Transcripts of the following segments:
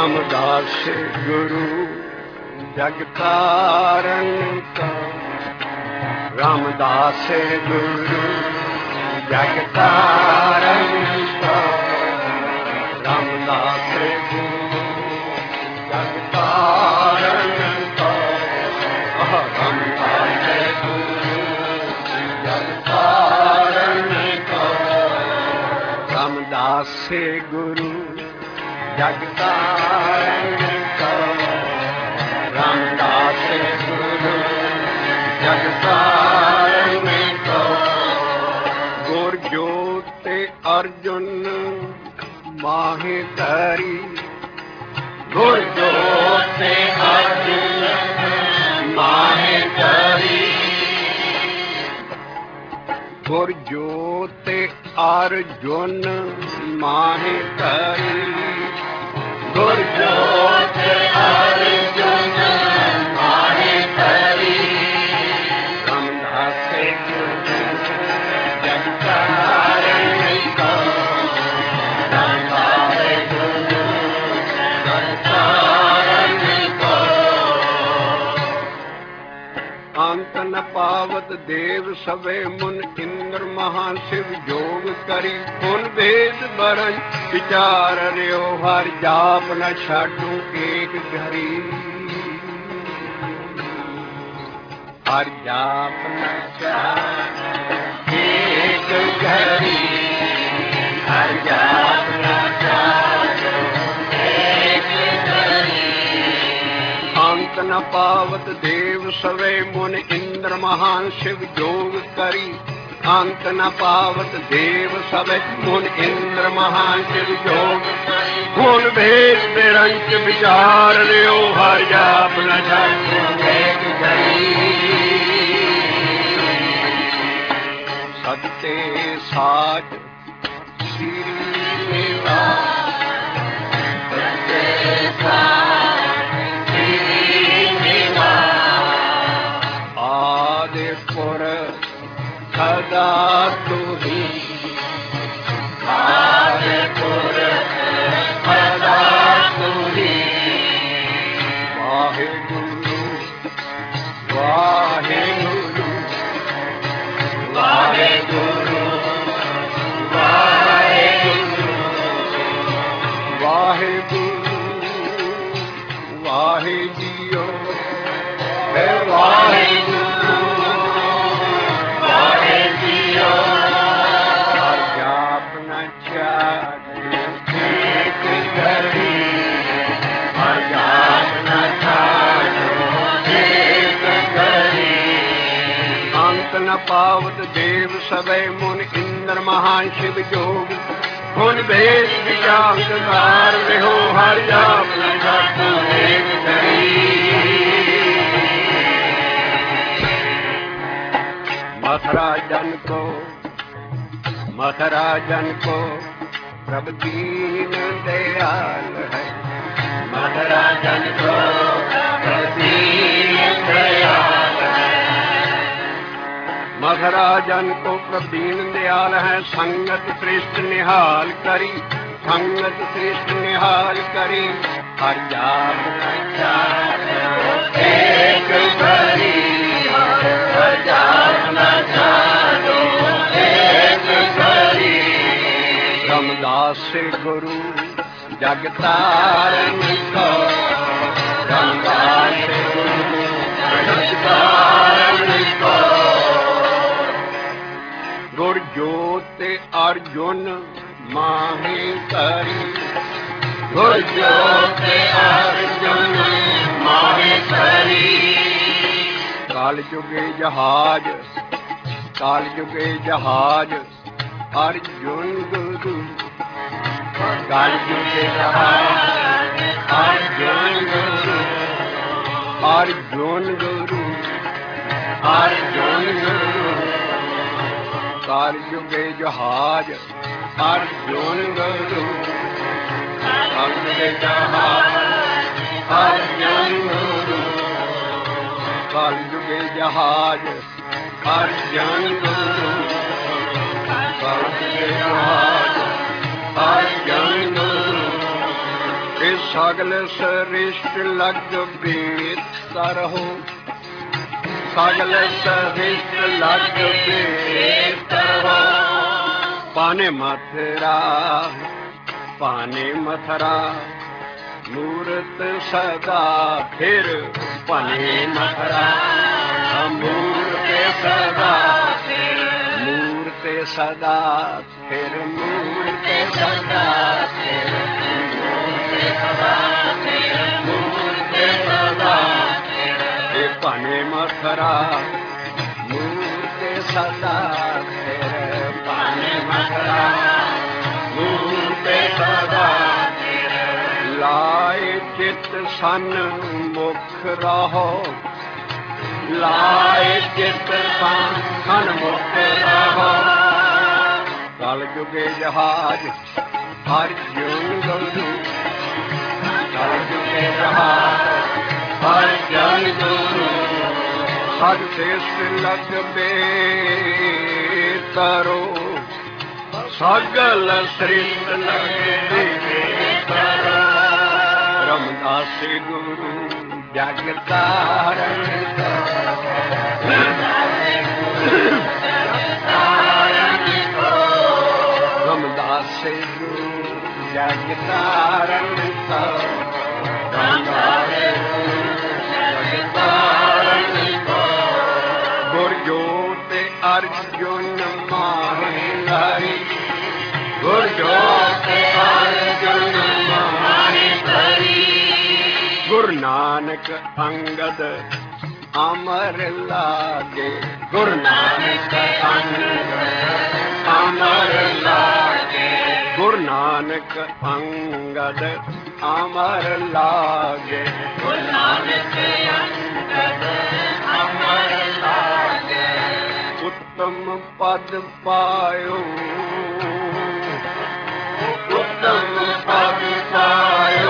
रामदास गुरु जग तारण का, रामदास गुरु जग तारण का, रामदास गुरु जग तारण का, रामदास गुरु जग तारण का, रामदास गुरु जग तारण का, रामदास गुरु जग तारण का। गुर ज्योत अर्जुन माहे धरी, गुर ज्योत अर्जुन माहे धरी, गुर ज्योत अर्जुन माहे धरी, गुर ज्योत अर्जुन माहे धरी, रामदास गुरु जग तारण का, रामदास गुरु जग तारण का। अंत न पावत देव सवे मुन इंद्र महान शिव जोग करी, पुन भेद बरन विचार रियो हर जाप न छाडू एक घड़ी, हर जाप न छाडू एक घड़ी, हर जाप न छाडू एक घड़ी। अंत न पावत देव सवे मुन इंद्र महान शिव जोग करी, अंत न पावत देव सवे मुन इंद्र महान शिव जोग, गुण भेद निरंक विचार लियो हर जाप न छाडू एक घड़ी। सत्य साच श्री निवास, सत्य साच श्री निवास, आदि पुरख सदा तुही, आदि पुरख सदा तुही। वाहेगुरु वाहेगुरु वाहेगुरु वाहेगुरु वाहेगुरु वाहे जियो है वाहेगुरु वाहे जियो, हर जाप न छाडू एक घड़ी, हर जाप न छाडू एक घड़ी। अंत न पावत देव सवे मुन इंद्र महान शिव जोग, गुण भेद विचार कार रहो हर जाप न छाडू एक घड़ी। मथुरा जन को, मथुरा जन को प्रभु दीन दयाल है, मथुरा जन को प्रभु दीन दयाल है, मथुरा जन को प्रभु दीन दयाल है। संगत श्रेष्ठ निहाल करी, संगत श्रेष्ठ निहाल करी, हर जाप न छाडू एक घड़ी, हर जाप न छाडू एक घड़ी। रामदास गुरु जग तारण का, रामदास गुरु जग तारण का। गुर ज्योत अर्जुन माहे धरी, गुर ज्योत अर्जुन माहे धरी। काल जुगे जहाज, काल जुगे जहाज अर्जुन गुरु, काल जुगे जहाज अर्जुन गुरु, अर्जुन गुरु अर्जुन गुरु। काल जुगे जहाज अर्जुन गुरु, काल जुगे जहाज अर्जुन गुरु, काल जुगे जहाज अर्जुन गुरु, काल जुगे जहाज अर्जुन गुरु। इस सगल श्रेष्ठ लग बेतर हो, सगल श्रेष्ठ लग बेतर हो। पाने मथुरा, पाने मथुरा, मूरत सदा फिर पाने मथुरा, मूरत सदा फिर, मूरत सदा फिर, मूरत सदा फिर, मूरत सदा फिर, मूरत सदा फिर, पाने मथुरा, मूरत सदा फिर, पाने मथुरा, मूरत सदा फिर। लाए चित सन मुख रहो, लाए चित सन मुख रहो। कल जुगे जहाज हर जन गुरु, कल जुगे जहाज हर जन गुरु। सग श्रेष्ठ लग बेतरो, सगल श्रेष्ठ लग बेतरो। रामदास गुरु जग तारण, रामदास गुरु जग तारण, रामदास जग तारण। गुर जोत अर्जुन माहे धरी, गुर जोत अर्जुन माहे धरी। गुरु नानक अंगद अमर लागे, गुरु नानक अंगद अमर लागे, गुरु नानक अंगद अमर लागे, गुरु नानक अंगद अमर लागे। उत्तम पद पायो, उत्तम पद पायो।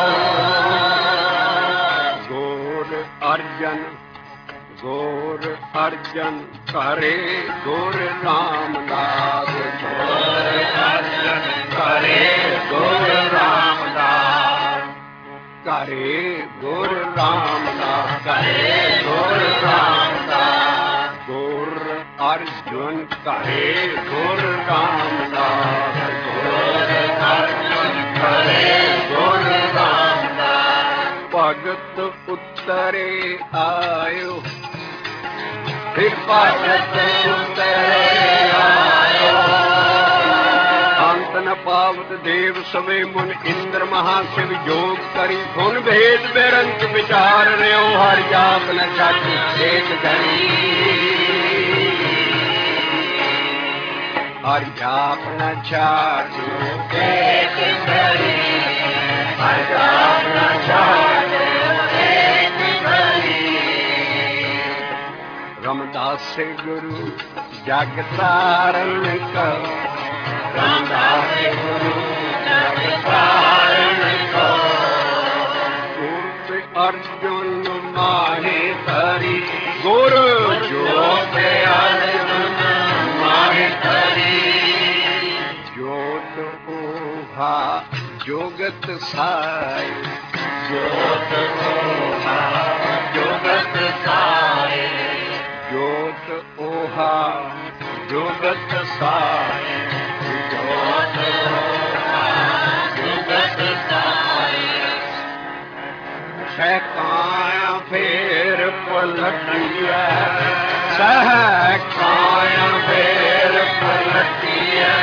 अर्जन गोर अर्जन करे गोर रामदास, गोर अर्जन करे गोर रामदास, करे गोर रामदास, करे गोर रामदास। गोर अर्जुन करे गोर रामदास, गोर अर्जुन करे गोर रामदास। भगत उत्तरे आयो, फिर भगत उत्तरे आयो। अंत न पावत देव सवे मुन इंद्र महाशिव योग करी। गुण भेद बेरंत विचार रहो, हर जाप न छाती एक धरी, हर जाप न छाती एक धरी, हर जाप न छाती। रामदास गुरु जग तारण करो, रामदास गुरु जग तारण करो। अर्जुन माहे धरी, गुरु जोत अर्जुन माहे धरी। जोत ओहा जोगत साय, जोत ओहा जोगत साय, जोत ओहा जोगत साय, जोत ओहा जोगत साय। सह काया फेर पलटिया, सह काया फेर पलटिया।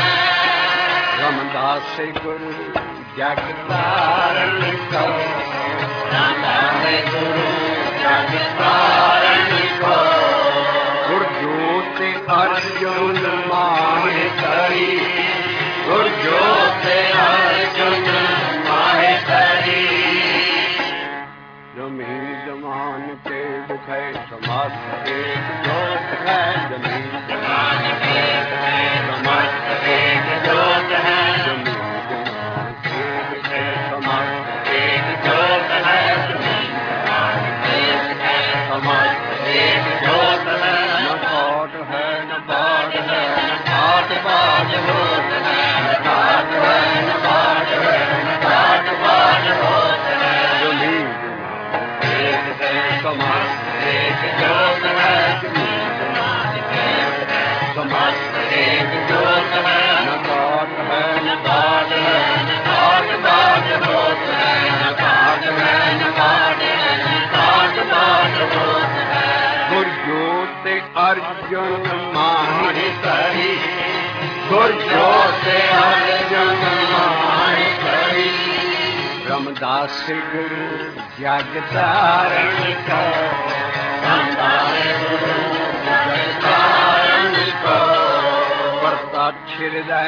रामदास गुरु जग तारण करो, रामदास गुरु जग तारण करो। गुर जोत अर्जुन माहे धरी, गुर जोत अर्जुन माहे धरी। जमीन जमान के दुखे समस्त एक जोत है, जमीन जमान के दुखे समस्त एक जोत है, जमीन जमान के दुखे समस्त एक जोत है, जमीन जमान के दुखे समस्त एक जोत है। न कोट है न बाट है, न घाट बाट होत है, न घाट ਗੁਰਜੋਤ ਅਰਜੁਨ ਮਾਨ ਕਰੀ, ਗੁਰਜੋਤ ਅਰਜੁਨ ਮਾਨ ਕਰੀ। ਰਾਮਦਾਸ ਗੁਰੂ ਜਗ ਤਾਰਨ ਕੋ, ਰਾਮਦਾਸ ਗੁਰੂ ਜਗ ਤਾਰਨ ਕੋ। ਪਰਤਾਛ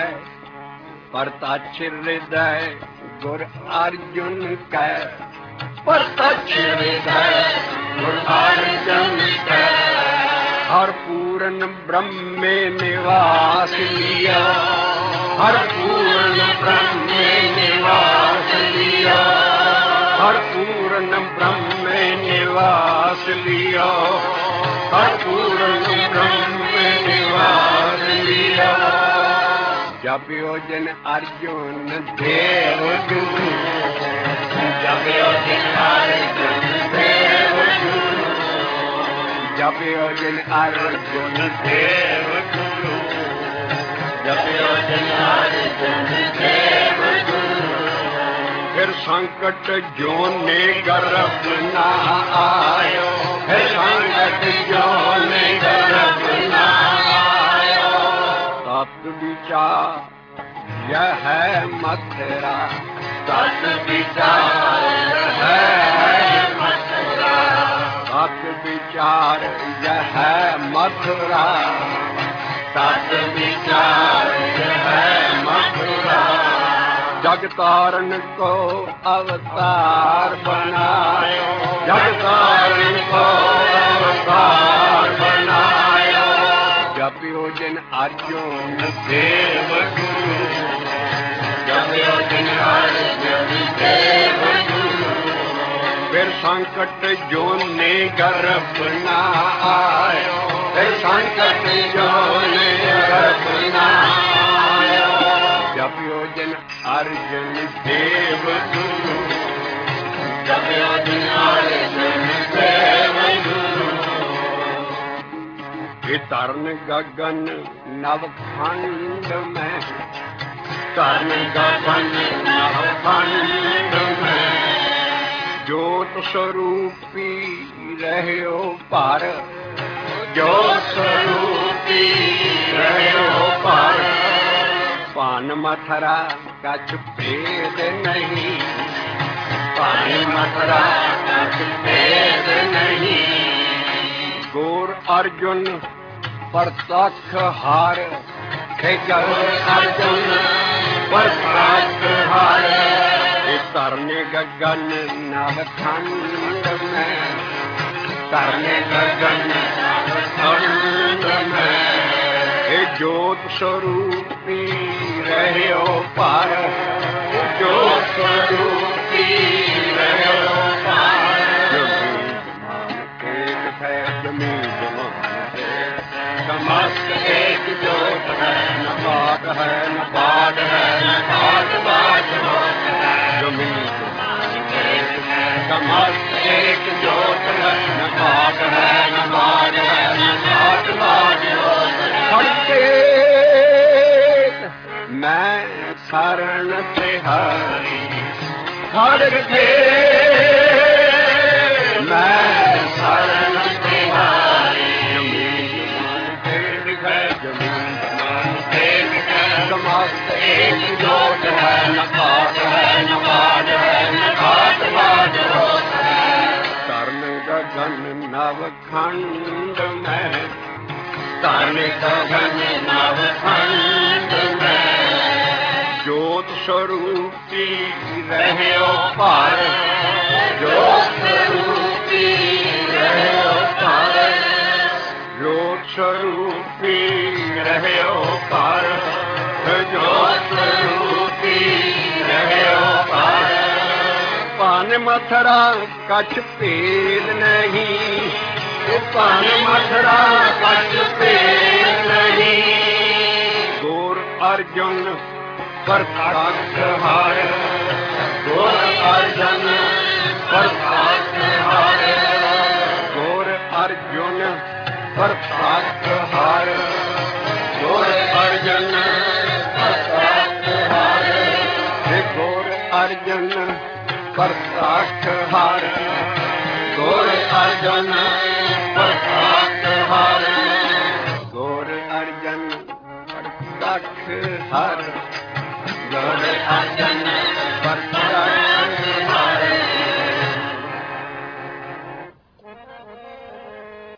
ਹਿਰਦੈ ਗੁਰ ਅਰਜੁਨ ਕੈ, ਪਰਤਾਛ ਹਿਰਦੈ ਗੁਰ ਅਰਜੁਨ ਕੈ। ਹਰ ਪੂਰਨ ਬ੍ਰਹਮੇ ਨਿਵਾਸ ਲਿਆ, ਹਰ ਪੂਰਨ ਬ੍ਰਹਮੇ ਨਿਵਾਸ ਲਿਆ, ਹਰ ਪੂਰਨ ਬ੍ਰਹਮੇ ਨਿਵਾਸ ਲਿਆ, ਹਰ ਪੂਰਨ ਬ੍ਰਹਮੇ ਨਿਵਾਸ ਲਿਆ। ਜਪਿਓ ਜਨ ਅਰਜੁਨ ਦੇਵ ਗੁਰੂ, ਜਪਿਓ ਜਨ ਅਰਜੁਨ ਦੇਵ ਗੁਰੂ, ਜਪਿਓ ਜਨ ਅਰਜੁਨ ਦੇਵ ਗੁਰੂ, ਜਪਿਓ ਜਨ ਅਰਜੁਨ ਦੇਵ ਗੁਰੂ। ਫਿਰ ਸੰਕਟ ਜੋਨੇ ਗਰਭ ਨਾ ਆਇਓ, ਫਿਰ ਸੰਕਟ ਜੋਨੇ ਗਰਭ ਨਾ ਆਇਓ। ਤਤ ਵਿਚਾਰ ਯਹ ਹੈ ਮਥੁਰਾ, ਤਤ ਵਿਚਾਰ ਹੈ ਮਥੁਰਾ, ਤਤ ਵਿਚਾਰ ਯਹ ਹੈ ਮਥੁਰਾ, ਤਤ ਵਿਚਾਰ ਯਹ ਹੈ ਮਥੁਰਾ। ਜਗ ਤਾਰਨ ਕੋ ਅਵਤਾਰ ਬਨਾਇਓ, ਜਗ ਤਾਰਨ ਕੋ ਅਵਤਾਰ ਬਨਾਇਓ। ਜਪਿਓ ਜਨ ਅਰਜੁਨ ਦੇਵ ਗੁਰੂ, ਜਪਿਓ ਜਨ ਅਰਜੁਨ ਦੇਵ ਗੁਰੂ। ਫਿਰ ਸੰਕਟ ਜੋਨੇ ਗਰਭ ਨਾ ਆਇਓ, ਫਿਰ ਸੰਕਟ ਜੋਨੇ ਗਰਭ ਨਾ ਆਇਓ। ਜਪਿਓ ਜਨ ਅਰਜੁਨ ਦੇਵ ਗੁਰੂ, ਜਪਿਓ ਜਨ ਅਰਜੁਨ ਦੇਵ ਗੁਰੂ। ਇਹ ਧਰਨ ਗਗਨ ਨਵਖੰਡ ਮੈਂ, ਧਰਨ ਗਗਨ ਨਵਖੰਡ ਮੈਂ। ਜੋਤ ਸਰੂਪੀ ਰਹਿਓ ਭਰ, ਜੋਤ ਸਰੂਪੀ ਰਹਿਓ ਭਰ। ਭਾਨ ਮਥੁਰਾ ਕਛ ਭੇਦ ਨਹੀਂ, ਭਾਨ ਮਥੁਰਾ ਕਛ ਭੇਦ ਨਹੀਂ। ਗੁਰ ਅਰਜੁਨ ਪਰਤਖ ਹਾਰ, हे ਗੁਰ ਅਰਜੁਨ ਪਰਤਖ ਹਾਰ। ਇਹ ਧਰਨੇ ਗਗਨ ਨਵਖੰਡ ਮੈਂ, ਧਰਨੇ ਗਗਨ ਨਵਖੰਡ ਮੈਂ। ਇਹ ਜੋਤ ਸਰੂਪੀ ਰਹਿਓ ਭਰ, ਜੋਤ ਸਰੂਪੀ ਰਹਿਓ ਭਰ। ਜਮੀਨ ਜਮਾਨ समस्त एक जोत है, न पात है न पात है, न पात पात होत है। जमीन समस्त एक जोत है, न पात है न पात है, न पात पात होत है। मैं शरण तिहारी, हर थे मैं शरण तिहारी। समस्त एक जोत है, न पात है न पात है, न पात पात होत है। धर्म गगन नवखंड में, धर्म गगन नवखंड में। जोत स्वरूपी रहयो पार, जोत स्वरूपी रहयो पार, जोत स्वरूपी रहयो पार, जोत स्वरूपी रहयो पार। भान मथुरा कछ भेद नहीं, भान मथुरा कछ भेद नहीं। गुर अर्जुन परतख हार, गुर अर्जुन परतख हार, गुर अर्जुन परतख हार, गुर अर्जुन परतख हार। गुर अर्जुन परतख हार, ਗੁਰ ਅਰਜਨ ਪ੍ਰਤੱਖ ਹਰ, ਗੁਰ ਅਰਜਨ ਪ੍ਰਤੱਖ ਹਰ, ਗੁਰ ਅਰਜਨ